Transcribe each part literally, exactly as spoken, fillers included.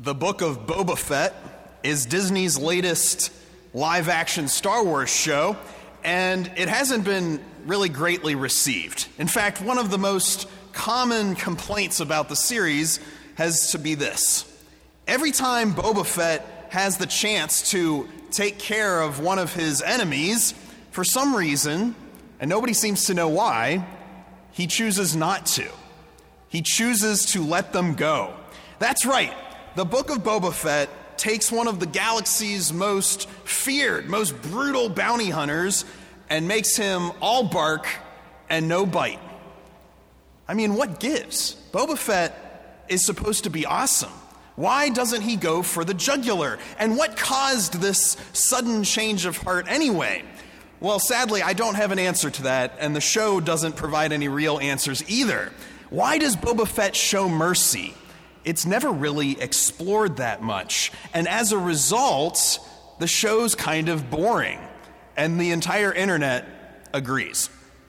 The Book of Boba Fett is Disney's latest live-action Star Wars show, and it hasn't been really greatly received. In fact, one of the most common complaints about the series has to be this. Every time Boba Fett has the chance to take care of one of his enemies, for some reason, and nobody seems to know why, he chooses not to. He chooses to let them go. That's right. The Book of Boba Fett takes one of the galaxy's most feared, most brutal bounty hunters and makes him all bark and no bite. I mean, what gives? Boba Fett is supposed to be awesome. Why doesn't he go for the jugular? And what caused this sudden change of heart anyway? Well, sadly, I don't have an answer to that, and the show doesn't provide any real answers either. Why does Boba Fett show mercy? It's never really explored that much, and as a result, the show's kind of boring, and the entire internet agrees.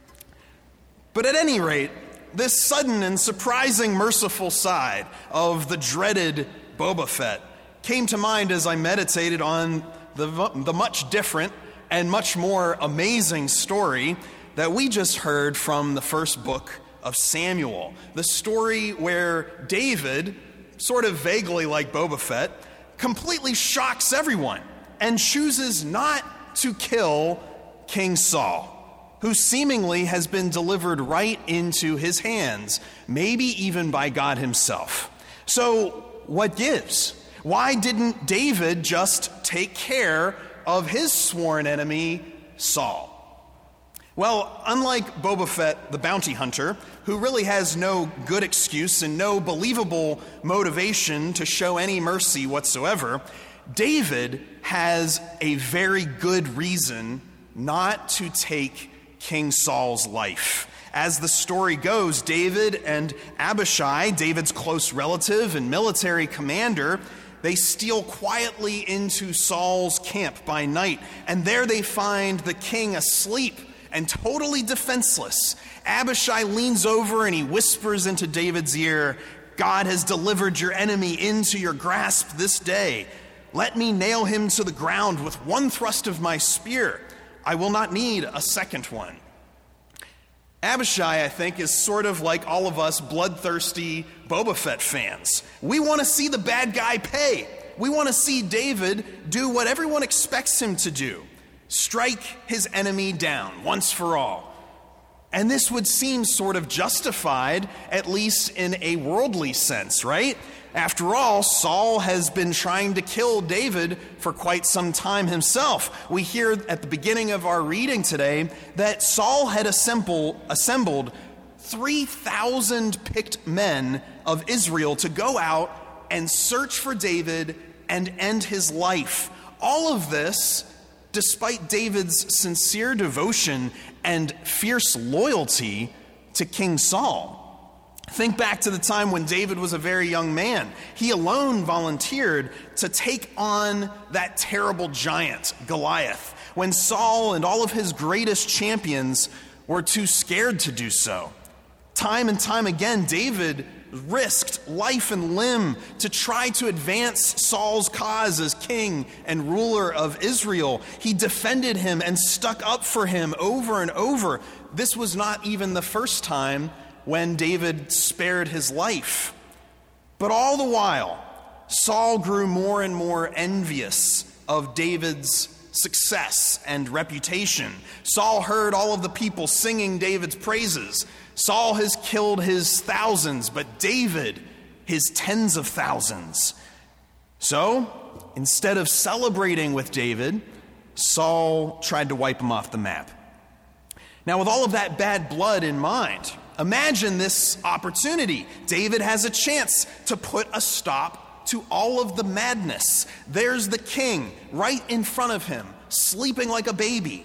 But at any rate, this sudden and surprising merciful side of the dreaded Boba Fett came to mind as I meditated on the, the much different and much more amazing story that we just heard from the first book of Samuel. The story where David, sort of vaguely like Boba Fett, completely shocks everyone and chooses not to kill King Saul, who seemingly has been delivered right into his hands, maybe even by God himself. So, what gives? Why didn't David just take care of his sworn enemy, Saul? Well, unlike Boba Fett, the bounty hunter, who really has no good excuse and no believable motivation to show any mercy whatsoever, David has a very good reason not to take King Saul's life. As the story goes, David and Abishai, David's close relative and military commander, they steal quietly into Saul's camp by night, and there they find the king asleep and totally defenseless. Abishai leans over and he whispers into David's ear, "God has delivered your enemy into your grasp this day. Let me nail him to the ground with one thrust of my spear. I will not need a second one." Abishai, I think, is sort of like all of us bloodthirsty Boba Fett fans. We want to see the bad guy pay. We want to see David do what everyone expects him to do. Strike his enemy down once for all. And this would seem sort of justified, at least in a worldly sense, right? After all, Saul has been trying to kill David for quite some time himself. We hear at the beginning of our reading today that Saul had assemble, assembled three thousand picked men of Israel to go out and search for David and end his life. All of this despite David's sincere devotion and fierce loyalty to King Saul. Think back to the time when David was a very young man. He alone volunteered to take on that terrible giant, Goliath, when Saul and all of his greatest champions were too scared to do so. Time and time again, David risked life and limb to try to advance Saul's cause as king and ruler of Israel. He defended him and stuck up for him over and over. This was not even the first time when David spared his life. But all the while, Saul grew more and more envious of David's success and reputation. Saul heard all of the people singing David's praises. Saul has killed his thousands, but David his tens of thousands. So, instead of celebrating with David, Saul tried to wipe him off the map. Now, with all of that bad blood in mind, imagine this opportunity. David has a chance to put a stop to all of the madness. There's the king right in front of him, sleeping like a baby.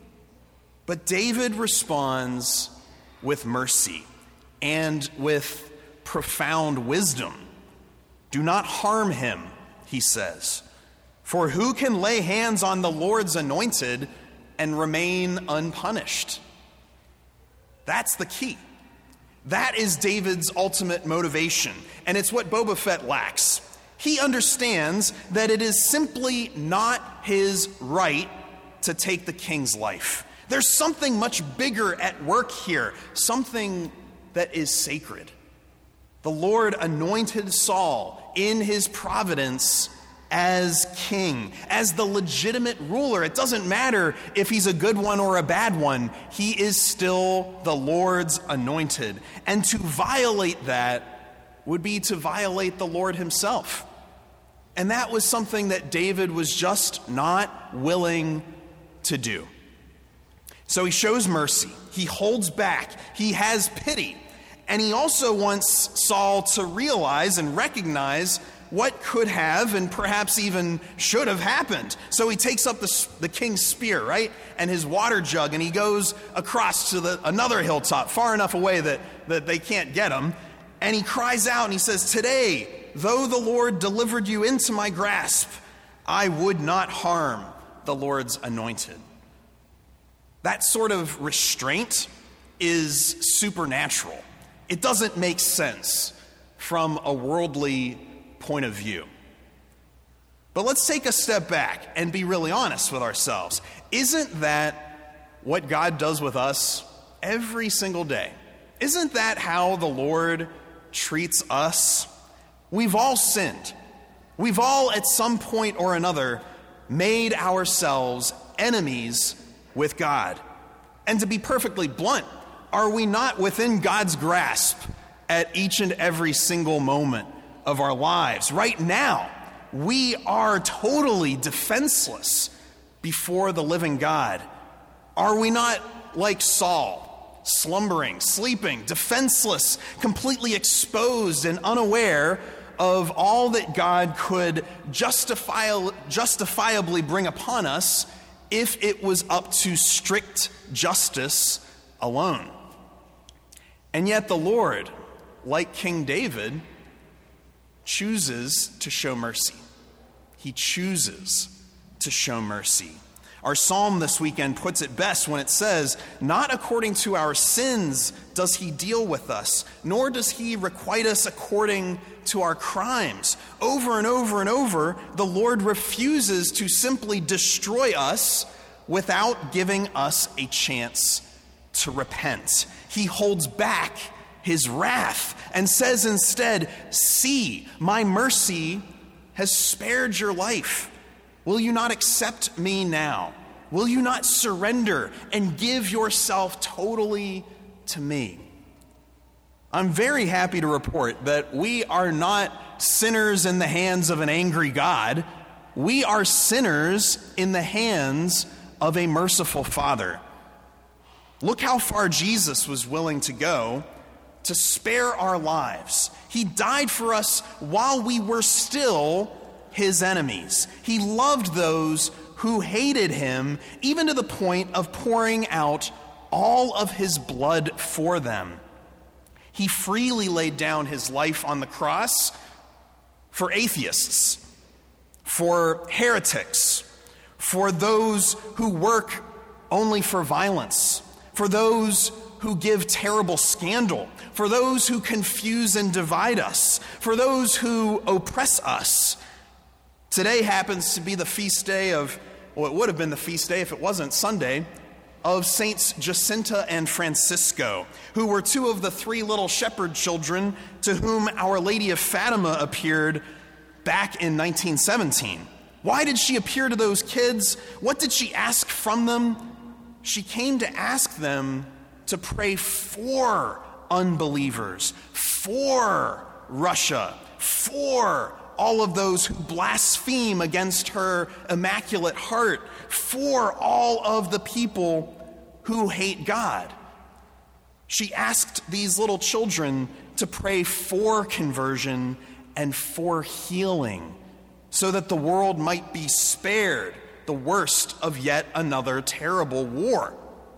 But David responds with mercy and with profound wisdom. "Do not harm him," he says, "for who can lay hands on the Lord's anointed and remain unpunished?" That's the key. That is David's ultimate motivation, and it's what Boba Fett lacks. He understands that it is simply not his right to take the king's life. There's something much bigger at work here, something that is sacred. The Lord anointed Saul in his providence as king, as the legitimate ruler. It doesn't matter if he's a good one or a bad one. He is still the Lord's anointed. And to violate that would be to violate the Lord himself. And that was something that David was just not willing to do. So he shows mercy. He holds back. He has pity. And he also wants Saul to realize and recognize what could have and perhaps even should have happened. So he takes up the, the king's spear, right, and his water jug, and he goes across to the, another hilltop, far enough away that, that they can't get him. And he cries out and he says, "Today, though the Lord delivered you into my grasp, I would not harm the Lord's anointed." That sort of restraint is supernatural. It doesn't make sense from a worldly point of view. But let's take a step back and be really honest with ourselves. Isn't that what God does with us every single day? Isn't that how the Lord treats us? We've all sinned. We've all at some point or another made ourselves enemies with God. And to be perfectly blunt, are we not within God's grasp at each and every single moment of our lives? Right now, we are totally defenseless before the living God. Are we not like Saul, slumbering, sleeping, defenseless, completely exposed and unaware of all that God could justify, justifiably bring upon us if it was up to strict justice alone? And yet the Lord, like King David, chooses to show mercy. He chooses to show mercy. Our psalm this weekend puts it best when it says, "Not according to our sins does he deal with us, nor does he requite us according to our crimes." Over and over and over, the Lord refuses to simply destroy us without giving us a chance to repent. He holds back his wrath and says instead, "See, my mercy has spared your life. Will you not accept me now? Will you not surrender and give yourself totally to me?" I'm very happy to report that we are not sinners in the hands of an angry God. We are sinners in the hands of a merciful Father. Look how far Jesus was willing to go to spare our lives. He died for us while we were still his enemies. He loved those who hated him, even to the point of pouring out all of his blood for them. He freely laid down his life on the cross for atheists, for heretics, for those who work only for violence, for those who give terrible scandal, for those who confuse and divide us, for those who oppress us. Today happens to be the feast day of, well, it would have been the feast day if it wasn't Sunday, of Saints Jacinta and Francisco, who were two of the three little shepherd children to whom Our Lady of Fatima appeared back in nineteen seventeen. Why did she appear to those kids? What did she ask from them? She came to ask them to pray for unbelievers, for Russia, for all of those who blaspheme against her immaculate heart, for all of the people who hate God. She asked these little children to pray for conversion and for healing, so that the world might be spared the worst of yet another terrible war.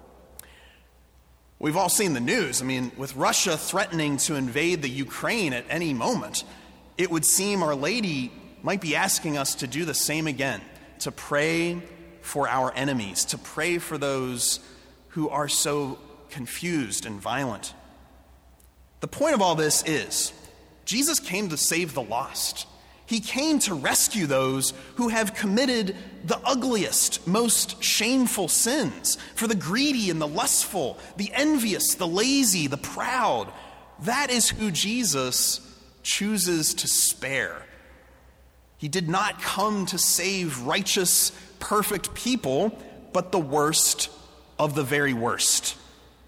We've all seen the news. I mean, with Russia threatening to invade the Ukraine at any moment, it would seem Our Lady might be asking us to do the same again, to pray for our enemies, to pray for those who are so confused and violent. The point of all this is, Jesus came to save the lost. He came to rescue those who have committed the ugliest, most shameful sins, for the greedy and the lustful, the envious, the lazy, the proud. That is who Jesus chooses to spare. He did not come to save righteous, perfect people, but the worst of the very worst.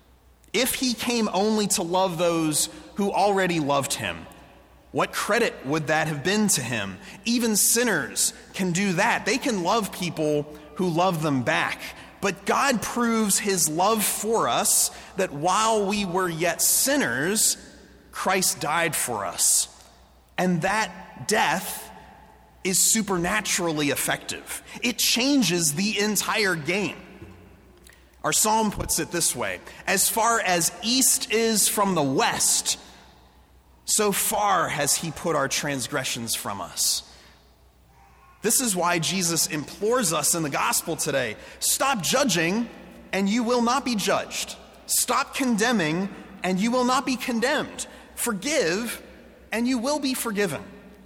If he came only to love those who already loved him, what credit would that have been to him? Even sinners can do that. They can love people who love them back. But God proves his love for us that while we were yet sinners, Christ died for us. And that death is supernaturally effective. It changes the entire game. Our psalm puts it this way: as far as east is from the west, so far has he put our transgressions from us. This is why Jesus implores us in the gospel today: stop judging and you will not be judged. Stop condemning and you will not be condemned. Forgive and you will be forgiven.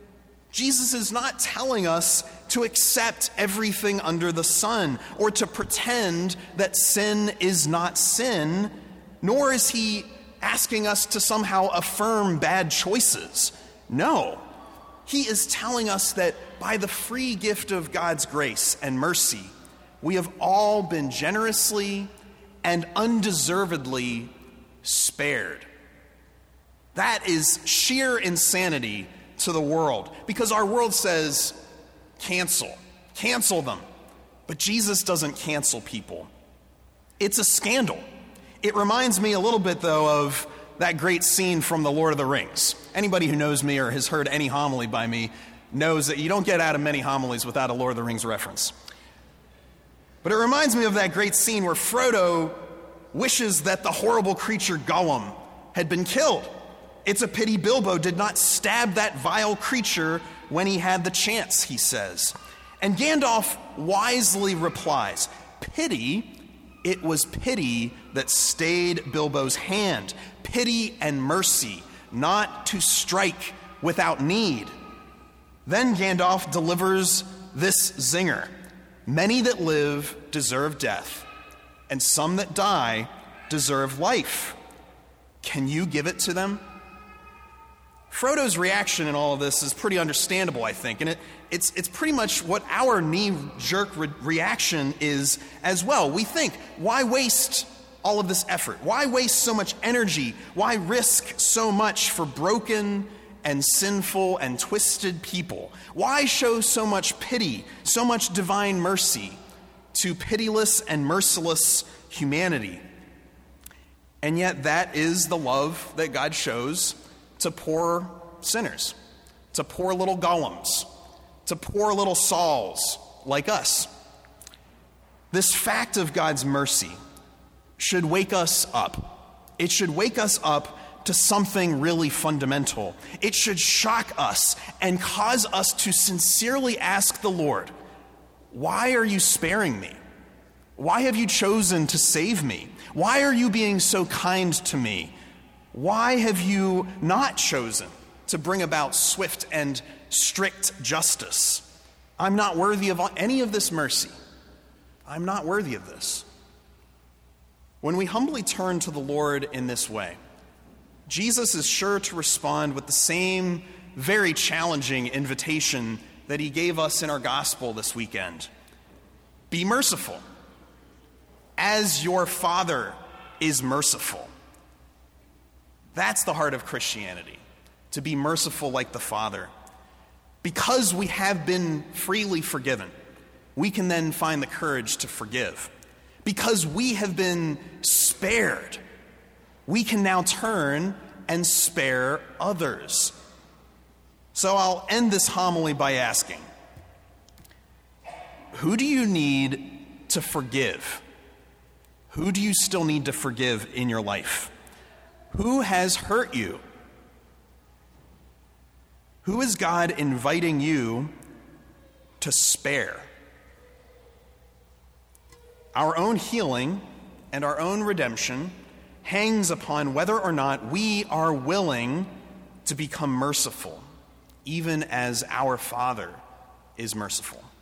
Jesus is not telling us to accept everything under the sun or to pretend that sin is not sin, nor is he asking us to somehow affirm bad choices. No, he is telling us that by the free gift of God's grace and mercy, we have all been generously and undeservedly spared. That is sheer insanity to the world, because our world says, cancel, cancel them. But Jesus doesn't cancel people. It's a scandal. It reminds me a little bit, though, of that great scene from The Lord of the Rings. Anybody who knows me or has heard any homily by me knows that you don't get out of many homilies without a Lord of the Rings reference. But it reminds me of that great scene where Frodo wishes that the horrible creature Gollum had been killed. It's a pity Bilbo did not stab that vile creature when he had the chance, he says. And Gandalf wisely replies, pity, it was pity that stayed Bilbo's hand. Pity and mercy, not to strike without need. Then Gandalf delivers this zinger: many that live deserve death, and some that die deserve life. Can you give it to them? Frodo's reaction in all of this is pretty understandable, I think, and it, it's, it's pretty much what our knee-jerk re- reaction is as well. We think, why waste all of this effort? Why waste so much energy? Why risk so much for broken and sinful and twisted people? Why show so much pity, so much divine mercy to pitiless and merciless humanity? And yet that is the love that God shows to poor sinners, to poor little Gollums, to poor little Sauls like us. This fact of God's mercy should wake us up. It should wake us up to something really fundamental. It should shock us and cause us to sincerely ask the Lord, why are you sparing me? Why have you chosen to save me? Why are you being so kind to me? Why have you not chosen to bring about swift and strict justice? I'm not worthy of any of this mercy. I'm not worthy of this. When we humbly turn to the Lord in this way, Jesus is sure to respond with the same very challenging invitation that he gave us in our gospel this weekend. Be merciful, as your Father is merciful. That's the heart of Christianity, to be merciful like the Father. Because we have been freely forgiven, we can then find the courage to forgive. Because we have been spared, we can now turn and spare others. So I'll end this homily by asking, who do you need to forgive? Who do you still need to forgive in your life? Who has hurt you? Who is God inviting you to spare? Our own healing and our own redemption hangs upon whether or not we are willing to become merciful. even as our Father is merciful.